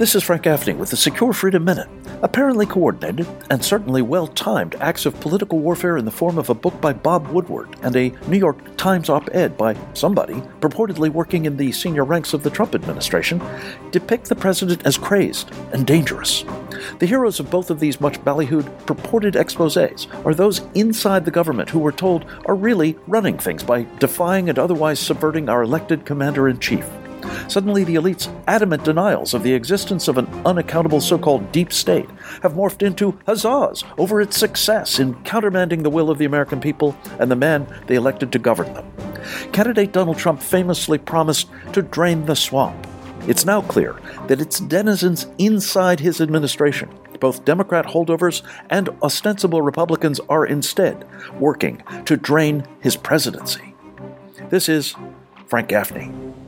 This is Frank Gaffney with the Secure Freedom Minute. Apparently coordinated and certainly well-timed acts of political warfare in the form of a book by Bob Woodward and a New York Times op-ed by somebody purportedly working in the senior ranks of the Trump administration depict the president as crazed and dangerous. The heroes of both of these much ballyhooed purported exposés are those inside the government who we're told are really running things by defying and otherwise subverting our elected commander-in-chief. Suddenly, the elite's adamant denials of the existence of an unaccountable so-called deep state have morphed into huzzahs over its success in countermanding the will of the American people and the man they elected to govern them. Candidate Donald Trump famously promised to drain the swamp. It's now clear that it's denizens inside his administration, both Democrat holdovers and ostensible Republicans, are instead working to drain his presidency. This is Frank Gaffney.